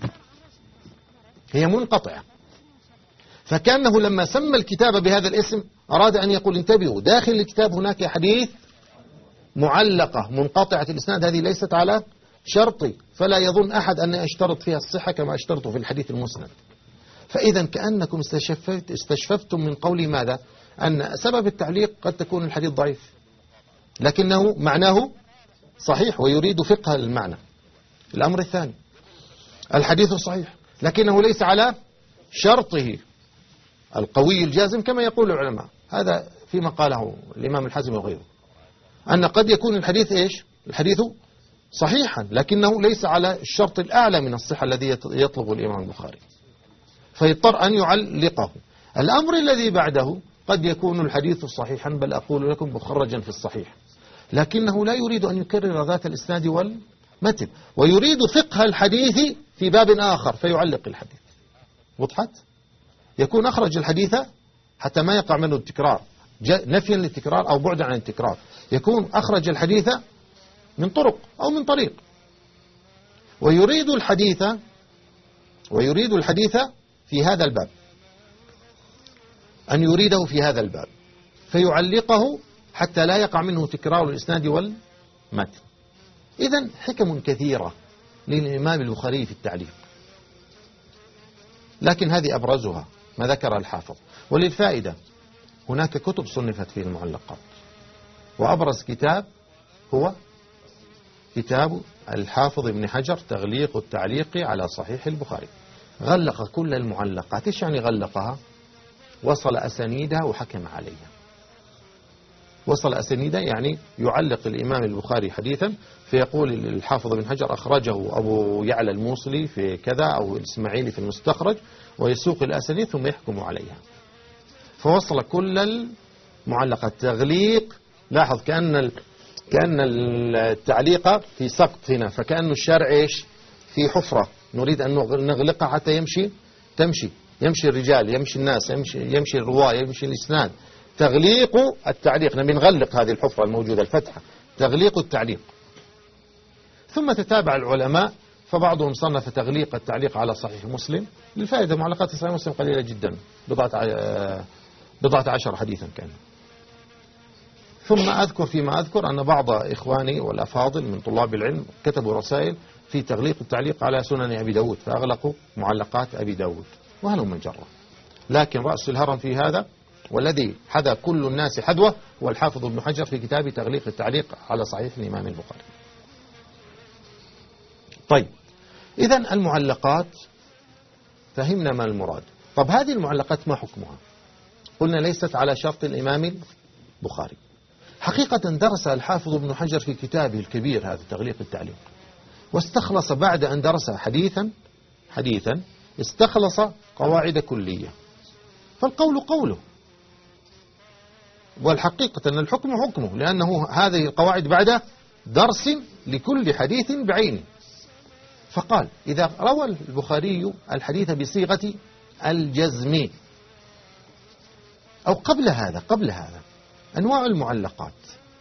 Speaker 2: هي منقطعة. فكأنه لما سمى الكتاب بهذا الاسم أراد أن يقول انتبهوا، داخل الكتاب هناك حديث معلقة منقطعة الإسناد، هذه ليست على شرطي، فلا يظن أحد أن أشترط فيها الصحة كما أشترط في الحديث المسند. فإذا كأنكم استشفت استشففتم من قولي ماذا؟ أن سبب التعليق قد تكون الحديث ضعيف لكنه معناه صحيح ويريد فقه المعنى. الأمر الثاني الحديث صحيح لكنه ليس على شرطه القوي الجازم كما يقول العلماء، هذا فيما قاله الإمام الحازم وغيره، أن قد يكون الحديث إيش؟ الحديث صحيحا لكنه ليس على الشرط الأعلى من الصحة الذي يطلب الإمام البخاري. فيضطر أن يعلقه. الأمر الذي بعده قد يكون الحديث صحيحا، بل أقول لكم مخرجا في الصحيح، لكنه لا يريد أن يكرر ذات الإسناد والمتن، ويريد فقه الحديث في باب آخر فيعلق الحديث. وضحت؟ يكون أخرج الحديث حتى ما يقع منه التكرار، نفيا للتكرار أو بعدا عن التكرار، يكون أخرج الحديث من طرق أو من طريق، ويريد الحديث ويريد الحديث في هذا الباب، أن يريده في هذا الباب فيعلقه حتى لا يقع منه تكرار الإسناد والمتن. إذن حكم كثيرة للإمام البخاري في التعليق، لكن هذه أبرزها ما ذكر الحافظ. وللفائدة هناك كتب صنفت في المعلقات، وأبرز كتاب هو كتاب الحافظ ابن حجر تغليق التعليق على صحيح البخاري. غلق كل المعلقات. إيش يعني غلقها؟ وصل أسانيدها وحكم عليها. وصل أسانيدها يعني يعلق الإمام البخاري حديثا فيقول الحافظ ابن حجر أخرجه أبو يعلى الموصلي في كذا أو الإسماعيلي في المستخرج، ويسوق الأسانيد ثم يحكم عليها. فوصل كل المعلقات تغليق. لاحظ كأن ال... كأن التعليق في سقط هنا، فكأن الشارع إيش في حفرة نريد أن نغلقها حتى يمشي تمشي يمشي الرجال، يمشي الناس، يمشي, يمشي الرواة، يمشي الإسناد. تغليق التعليق، نبي نغلق هذه الحفرة الموجودة الفتحة، تغليق التعليق. ثم تتابع العلماء، فبعضهم صنف تغليق التعليق على صحيح مسلم. للفائدة معلقات صحيح مسلم قليلة جدا، بضعة بضعة عشر حديثا كان. ثم أذكر فيما أذكر أن بعض إخواني والأفاضل من طلاب العلم كتبوا رسائل في تغليق التعليق على سنن أبي داود، فأغلقوا معلقات أبي داود، وهلم من جرة. لكن رأس الهرم في هذا والذي حذا كل الناس حذوه هو الحافظ ابن حجر في كتاب تغليق التعليق على صحيح الإمام البخاري. طيب، إذن المعلقات فهمنا ما المراد. طب هذه المعلقات ما حكمها؟ قلنا ليست على شرط الإمام البخاري. حقيقة درس الحافظ ابن حجر في كتابه الكبير هذا تغليق التعليق، واستخلص بعد أن درس حديثا حديثا استخلص قواعد كلية، فالقول قوله، والحقيقة أن الحكم حكمه، لأنه هذه القواعد بعد درس لكل حديث بعينه. فقال إذا روى البخاري الحديث بصيغة الجزم أو قبل هذا قبل هذا أنواع المعلقات.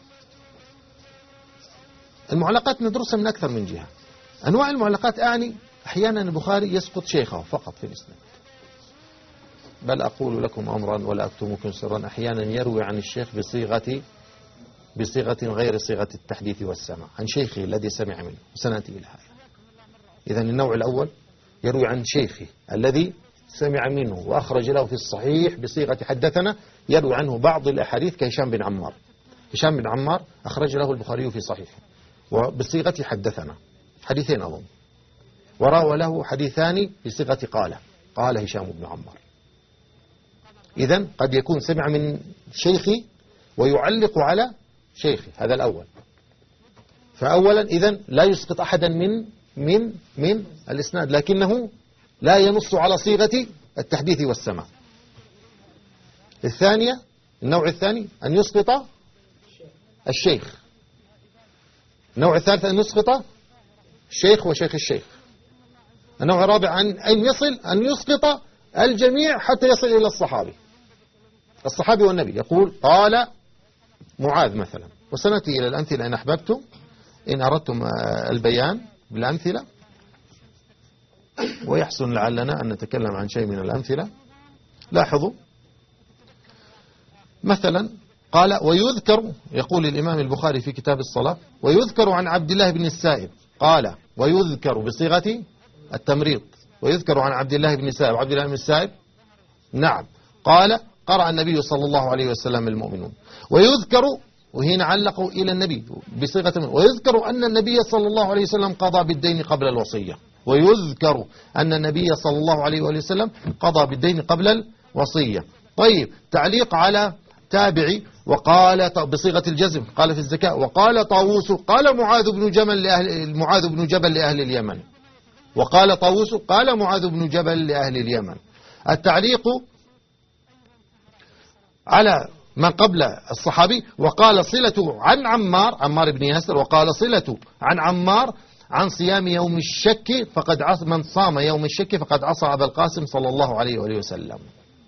Speaker 2: المعلقات ندرسها من أكثر من جهة. أنواع المعلقات أعني أحيانا البخاري يسقط شيخه فقط في الإسناد، بل أقول لكم أمرا ولا أكتمكم سرا، أحيانا يروي عن الشيخ بصيغة بصيغة غير صيغة التحديث والسمع عن شيخه الذي سمع منه، وسنأتي إلى هذا. إذن النوع الأول يروي عن شيخه الذي سمع منه وأخرج له في الصحيح بصيغة حدثنا، يروي عنه بعض الأحاديث كهشام بن عمار. هشام بن عمار أخرج له البخاري في صحيحه وبصيغة حدثنا حديثين أظن، وراوى له حديثان بصيغة قال قال هشام بن عمار. إذن قد يكون سمع من شيخي ويعلق على شيخي، هذا الأول. فأولا إذن لا يسقط أحدا من من من الإسناد، لكنه لا ينص على صيغة التحديث والسمع. الثانية النوع الثاني أن يسقط الشيخ. النوع الثالث أن يسقط الشيخ وشيخ الشيخ. النوع الرابع أن أن يصل أن يسقط الجميع حتى يصل إلى الصحابي الصحابي والنبي. يقول قال معاذ مثلا، وسنأتي إلى الأمثلة إن أحببتم، إن أردتم البيان بالأمثلة، ويحسن لعلنا أن نتكلم عن شيء من الأمثلة. لاحظوا مثلا قال ويذكر، يقول الإمام البخاري في كتاب الصلاة، ويذكر عن عبد الله بن السائب قال، ويذكر بصيغة التمريض، ويذكر عن عبد الله بن السائب. عبد الله بن السائب نعم قال قرأ النبي صلى الله عليه وسلم المؤمنون. ويذكر، وهنا علقوا إلى النبي بصيغة، ويذكر أن النبي صلى الله عليه وسلم قضى بالدين قبل الوصية. ويذكر أن النبي صلى الله عليه وسلم قضى بالدين قبل الوصية. طيب، تعليق على تابعي وقال بصيغة الجزم، قال في الزكاة وقال طاووس قال معاذ بن جبل لأهل معاذ بن جبل لأهل اليمن، وقال طاووس قال معاذ بن جبل لأهل اليمن. التعليق على من قبل الصحابي. وقال صلة عن عمار عمار بن ياسر، وقال صلة عن عمار عن صيام يوم الشك فقد عصى، من صام يوم الشك فقد عصى أبا القاسم صلى الله عليه وآله وسلم.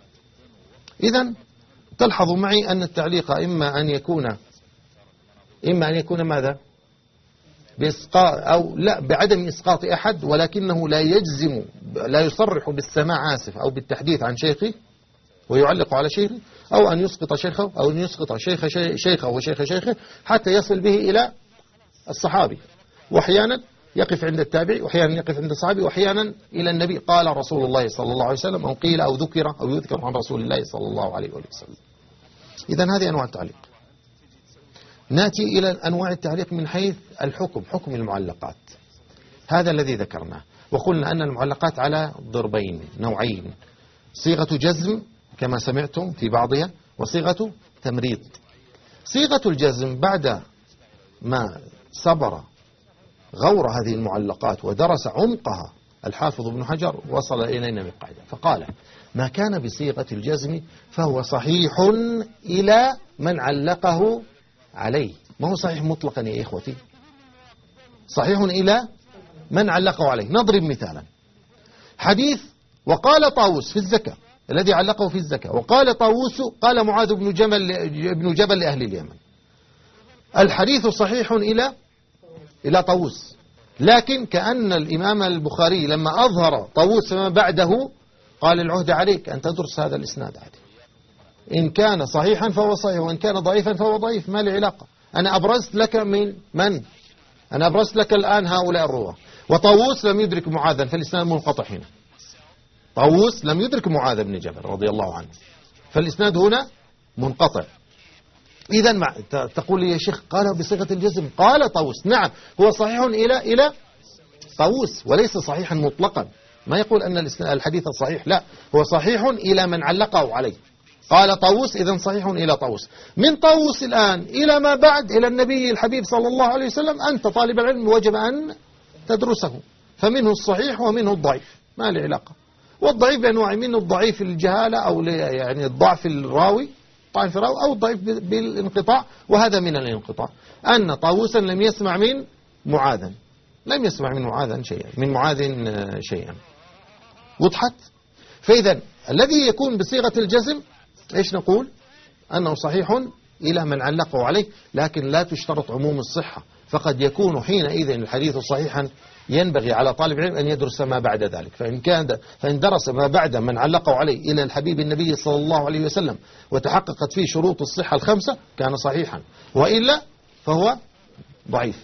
Speaker 2: إذن تلحظوا معي أن التعليق إما أن يكون إما أن يكون ماذا؟ بإسقاط أو لا بعدم إسقاط أحد، ولكنه لا يجزم لا يصرح بالسماع آسف أو بالتحديث عن شيخه ويعلق على شيخه، أو أن يسقط شيخه أو أن يسقط شيخ شيخه وشيخ شيخه حتى يصل به إلى الصحابي، وأحيانا يقف عند التابعي، وأحيانا يقف عند الصحابي، وأحيانا إلى النبي قال رسول الله صلى الله عليه وسلم، أو قيل أو ذكر أو يذكر عن رسول الله صلى الله عليه وسلم. إذن هذه أنواع التعليق. نأتي إلى أنواع التعليق من حيث الحكم، حكم المعلقات. هذا الذي ذكرناه، وقلنا أن المعلقات على ضربين نوعين: صيغة جزم كما سمعتم في بعضها، وصيغة تمريض. صيغة الجزم بعد ما صبر غور هذه المعلقات ودرس عمقها الحافظ ابن حجر وصل إلينا بالقاعدة فقال: ما كان بصيغة الجزم فهو صحيح إلى من علقه عليه. ما هو صحيح مطلقا يا إخوتي، صحيح إلى من علقه عليه. نضرب مثالا: حديث وقال طاووس في الزكاة الذي علقه في الزكاة، وقال طاووس قال معاذ بن جبل ابن جبل لأهل اليمن. الحديث صحيح إلى إلى طاووس، لكن كأن الإمام البخاري لما أظهر طاووس فيما بعده قال: العهد عليك أن تدرس هذا الإسناد عادي، إن كان صحيحا فهو صحيح، وإن كان ضعيفا فهو ضعيف، ما له علاقة. أنا أبرزت لك من من أنا أبرزت لك الآن هؤلاء الرواة. وطاووس لم يدرك معاذا فالإسناد منقطع هنا. طاووس لم يدرك معاذ بن جبل رضي الله عنه، فالإسناد هنا منقطع. إذا مع تقول لي يا شيخ قال بصيغة الجزم، قال طاووس، نعم هو صحيح إلى إلى طاووس وليس صحيحا مطلقا. ما يقول أن الحديث صحيح، لا، هو صحيح إلى من علقه عليه. قال طاووس إذن صحيح إلى طاووس. من طاووس الآن إلى ما بعد إلى النبي الحبيب صلى الله عليه وسلم، أنت طالب العلم وجب أن تدرسه، فمنه الصحيح ومنه الضعيف، ما له علاقة. والضعيف بأنواع: منه الضعيف الجهالة أو يعني الضعف الراوي ضعف الراوي، أو الضعيف بالانقطاع، وهذا من الانقطاع. أن طاووسا لم يسمع من معاذ، لم يسمع من معاذ شيئا من معاذ شيئا. وضحت؟ فإذا الذي يكون بصيغة الجزم إيش نقول؟ أنه صحيح إلى من علقه عليه، لكن لا تشترط عموم الصحة، فقد يكون حينئذ الحديث صحيحا. ينبغي على طالب العلم أن يدرس ما بعد ذلك، فإن كان فإن درس ما بعد من علقه عليه إلى الحبيب النبي صلى الله عليه وسلم وتحققت فيه شروط الصحة الخمسة كان صحيحا، وإلا فهو ضعيف.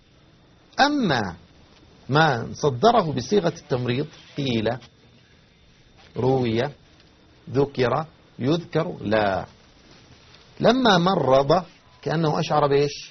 Speaker 2: أما ما صدره بصيغة التمريض قيل، روي، ذكر، يذكر، لا، لما مرض كأنه أشعر بإيش؟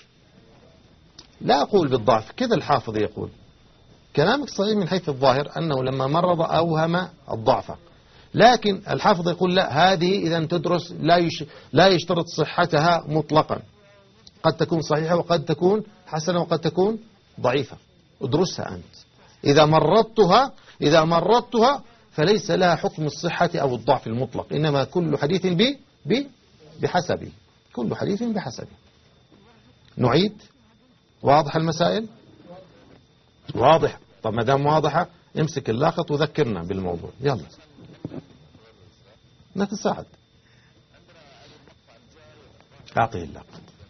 Speaker 2: لا أقول بالضعف، كذا الحافظ يقول. كلامك صحيح من حيث الظاهر أنه لما مرض أوهم الضعف، لكن الحافظ يقول لا، هذه إذا تدرس لا يش لا يشترط صحتها مطلقا، قد تكون صحيحة وقد تكون حسنة وقد تكون ضعيفة، ادرسها أنت. إذا مرضتها إذا مرضتها فليس لها حكم الصحة أو الضعف المطلق، إنما كل حديث ب ب بحسبه، كل حديث بحسبه. نعيد؟ واضح المسائل؟ واضح؟ طب ما دام واضحة امسك اللاقط وذكرنا بالموضوع، يلا نتساعد. أعطيه اللاقط.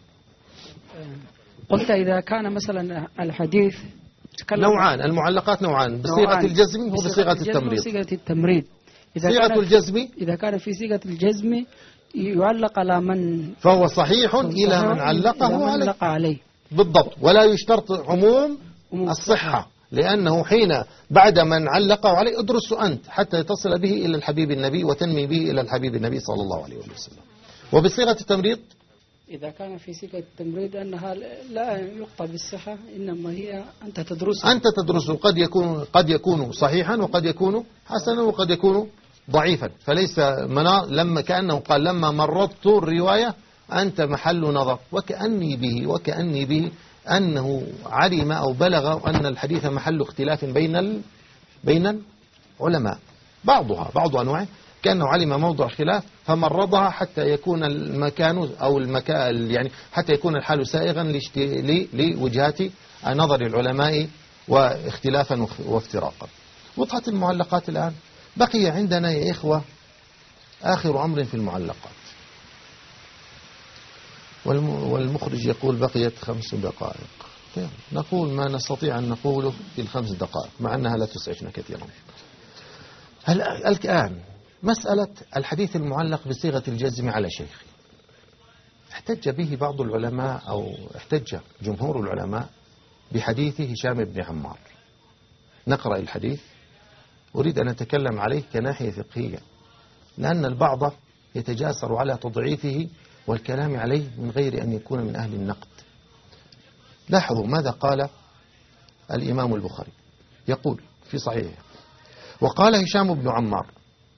Speaker 3: قلت إذا كان مثلا الحديث
Speaker 2: نوعان، المعلقات نوعان، بصيغة الجزم وبصيغة التمريض.
Speaker 3: صيغة التمريض إذا
Speaker 2: صيغة الجزم
Speaker 3: إذا كان في صيغة الجزم يعلق على من
Speaker 2: فهو صحيح إلى من علقه عليه.
Speaker 3: عليه
Speaker 2: بالضبط، ولا يشترط عموم الصحة، لأنه حين بعد من علقه عليه ادرس أنت حتى تصل به إلى الحبيب النبي وتنمي به إلى الحبيب النبي صلى الله عليه وسلم. وبصيغة التمريض
Speaker 3: إذا كان في صيغة التمريض أنها لا يقطع بالصحة، إنما هي أنت تدرسه
Speaker 2: أنت تدرسه قد يكون قد يكون صحيحا وقد يكون حسنا وقد يكون ضعيفا، فليس منا لما كأنه قال لما مرضت الرواية أنت محل نظر، وكأني به وكأني به أنه علم أو بلغ أن الحديث محل اختلاف بين ال... بين العلماء، بعضها بعض أنواعه كأنه علم موضع خلاف فمرضها حتى يكون المكان أو المكان يعني حتى يكون الحال سائغا لوجهات نظر العلماء واختلافا وافتراقا. وضحت المعلقات الآن. بقي عندنا يا إخوة آخر أمر في المعلقات، والمخرج يقول بقيت خمس دقائق. نقول ما نستطيع أن نقوله في الخمس دقائق مع أنها لا تسعفنا كثيرا. الآن مسألة الحديث المعلق بصيغة الجزم على شيخ، احتج به بعض العلماء أو احتج جمهور العلماء بحديث هشام بن عمار. نقرأ الحديث، أريد أن أتكلم عليه كناحية فقهية، لأن البعض يتجاسر على تضعيفه والكلام عليه من غير أن يكون من أهل النقد. لاحظوا ماذا قال الإمام البخاري، يقول في صحيحه: وقال هشام بن عمار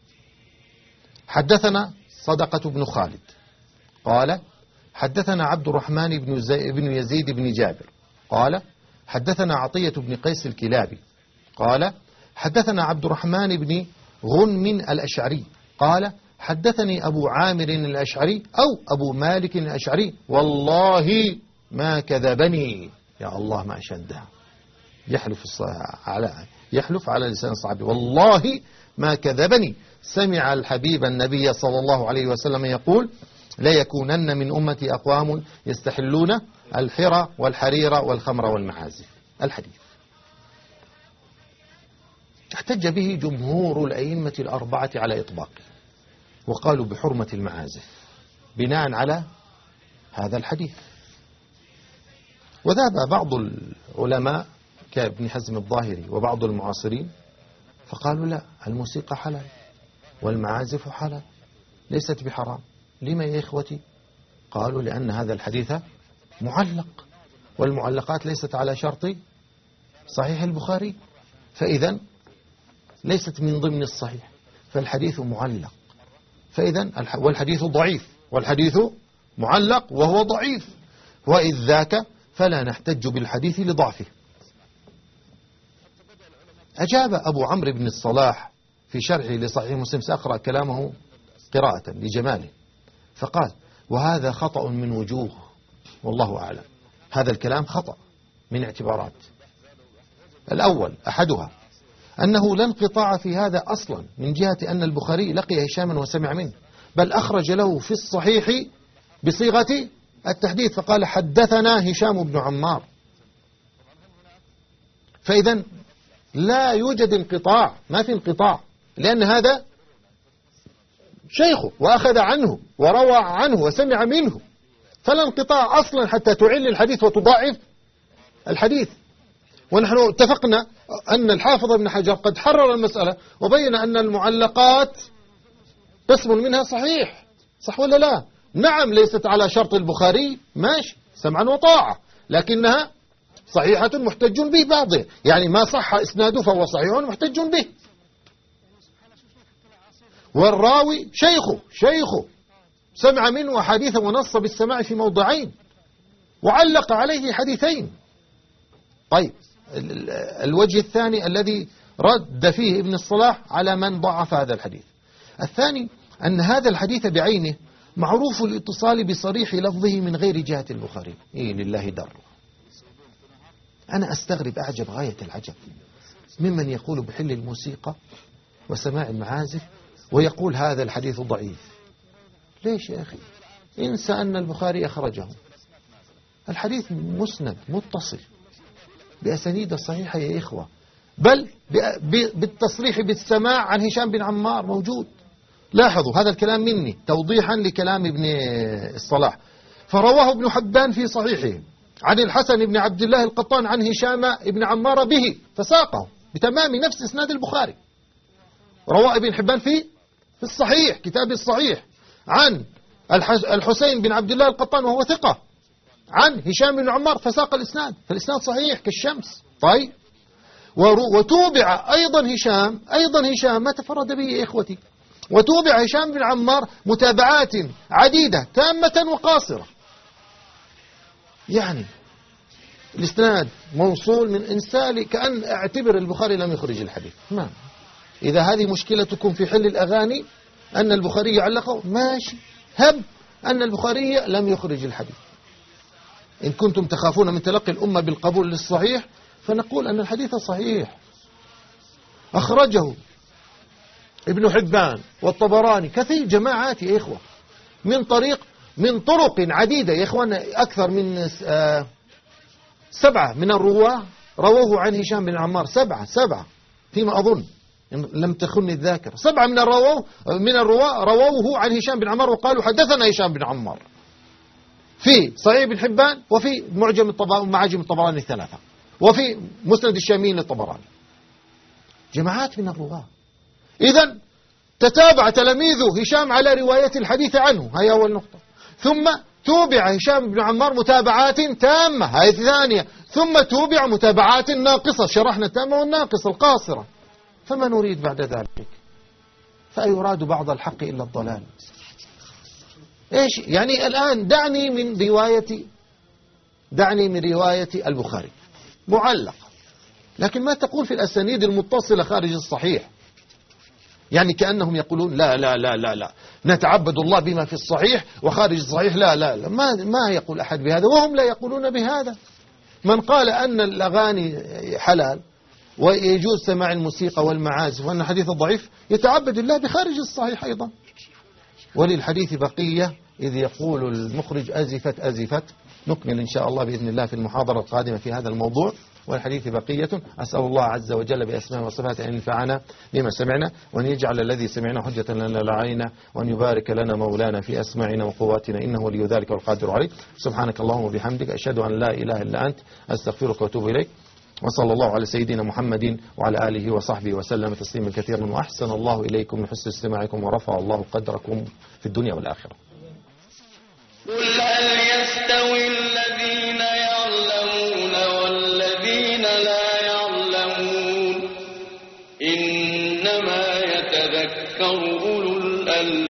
Speaker 2: حدثنا صدقة بن خالد قال حدثنا عبد الرحمن بن, زي بن يزيد بن جابر قال حدثنا عطية بن قيس الكلابي قال حدثنا عبد الرحمن بن غنم الأشعري قال حدثني أبو عامر الأشعري أو أبو مالك الأشعري والله ما كذبني. يا الله ما أشدها، يحلف على يحلف على لسان الصحابي والله ما كذبني. سمع الحبيب النبي صلى الله عليه وسلم يقول: لا يكونن من أمتي أقوام يستحلون الحرى والحرير والخمر والمعازف. الحديث احتج به جمهور الأئمة الأربعة على إطلاقه، وقالوا بحرمة المعازف بناء على هذا الحديث. وذهب بعض العلماء كابن حزم الظاهري وبعض المعاصرين فقالوا لا، الموسيقى حلال والمعازف حلال ليست بحرام. لما يا إخوتي؟ قالوا لأن هذا الحديث معلق، والمعلقات ليست على شرط صحيح البخاري، فإذا ليست من ضمن الصحيح، فالحديث معلق. فإذا والحديث ضعيف، والحديث معلق وهو ضعيف، وإذ ذاك فلا نحتج بالحديث لضعفه. أجاب أبو عمرو بن الصلاح في شرحه لصحيح مسلم، سأقرأ كلامه قراءة لجماله، فقال: وهذا خطأ من وجوه والله أعلم. هذا الكلام خطأ من اعتبارات. الأول أحدها أنه لا انقطاع في هذا أصلا من جهة أن البخاري لقي هشاما وسمع منه، بل أخرج له في الصحيح بصيغة التحديث فقال: حدثنا هشام بن عمار. فإذا لا يوجد انقطاع، ما في انقطاع، لأن هذا شيخه وأخذ عنه وروى عنه وسمع منه، فلا انقطاع أصلا حتى تعل الحديث وتضاعف الحديث. ونحن اتفقنا أن الحافظ ابن حجر قد حرر المسألة وبين أن المعلقات قسم منها صحيح، صح ولا لا؟ نعم، ليست على شرط البخاري، ماشي، سمعا وطاعة، لكنها صحيحة محتج به بعضه، يعني ما صح إسناده فهو صحيح محتج به. والراوي شيخه شيخه سمع منه حديثا ونص بالسماع في موضعين وعلق عليه حديثين. طيب، الوجه الثاني الذي رد فيه ابن الصلاح على من ضعف هذا الحديث، الثاني أن هذا الحديث بعينه معروف الاتصال بصريح لفظه من غير جهة البخاري. إيه لله در. أنا أستغرب أعجب غاية العجب ممن يقول بحل الموسيقى وسماع المعازف ويقول هذا الحديث ضعيف. ليش يا أخي؟ انسى أن البخاري أخرجه، الحديث مسند متصل بأسانيد صحيحة يا إخوة، بل بالتصريح بالسماع عن هشام بن عمار موجود. لاحظوا هذا الكلام مني توضيحا لكلام ابن الصلاح. فرواه ابن حبان في صحيحه عن الحسن بن عبد الله القطان عن هشام بن عمار به فساقه بتمام نفس إسناد البخاري. رواه ابن حبان في في الصحيح، كتاب الصحيح، عن الحسين بن عبد الله القطان وهو ثقة عن هشام بن عمار فساق الإسناد، فالإسناد صحيح كالشمس. طيب، وتوبع أيضا هشام أيضا هشام ما تفرد به يا إخوتي، وتوبع هشام بن عمار متابعات عديدة تامة وقاصرة. يعني الإسناد موصول من إنسان، كأن اعتبر البخاري لم يخرج الحديث. ما إذا هذه مشكلتكم في حل الأغاني أن البخاري علقه ماشي، هب أن البخاري لم يخرج الحديث. إن كنتم تخافون من تلقي الأمة بالقبول للصحيح فنقول أن الحديث صحيح، أخرجه ابن حبان والطبراني كثير جماعات يا إخوة، من طريق من طرق عديدة يا إخوان، أكثر من سبعة من الرواة رووه عن هشام بن عمار، سبعة سبعة فيما أظن إن لم تخني الذاكرة، سبعة من الرواة من الرواة رووه عن هشام بن عمار وقالوا حدثنا هشام بن عمار، في صحيح بن حبان وفي معجم الطبراني معاجم الطبراني الثلاثة وفي مسند الشاميين للطبراني، جماعات من الرواة. إذن تتابع تلاميذ هشام على رواية الحديث عنه، هي أول نقطة. ثم توبع هشام بن عمار متابعات تامة، هذه الثانية. ثم توبع متابعات ناقصة، شرحنا التامة والناقصة القاصرة. فما نريد بعد ذلك؟ فأيراد بعض الحق إلا الضلال. إيش يعني الآن؟ دعني من رواية دعني من رواية البخاري معلق، لكن ما تقول في الأسانيد المتصلة خارج الصحيح؟ يعني كأنهم يقولون لا لا لا لا لا نتعبد الله بما في الصحيح وخارج الصحيح لا لا لا. ما ما يقول أحد بهذا، وهم لا يقولون بهذا. من قال أن الأغاني حلال ويجوز سماع الموسيقى والمعازف وأن حديث ضعيف يتعبد الله بخارج الصحيح أيضا. وللحديث بقية، إذ يقول المخرج أزفت أزفت. نكمل إن شاء الله بإذن الله في المحاضرة القادمة في هذا الموضوع، والحديث بقية. أسأل الله عز وجل بأسماء وصفاته أن ينفعنا بما سمعنا، وأن يجعل الذي سمعنا حجة لنا لا علينا، وأن يبارك لنا مولانا في أسماعنا وقواتنا، إنه ولي ذلك والقادر عليه. سبحانك اللهم وبحمدك، أشهد أن لا إله إلا أنت، أستغفرك وأتوب إليك. وصلى الله على سيدنا محمد وعلى آله وصحبه وسلم تسليما كثيرا. وأحسن الله إليكم من حسن استماعكم، ورفع الله قدركم في الدنيا والآخرة.
Speaker 5: قل هل يستوي الذين يعلمون والذين لا يعلمون؟ إنما يتذكر أولو الألباب.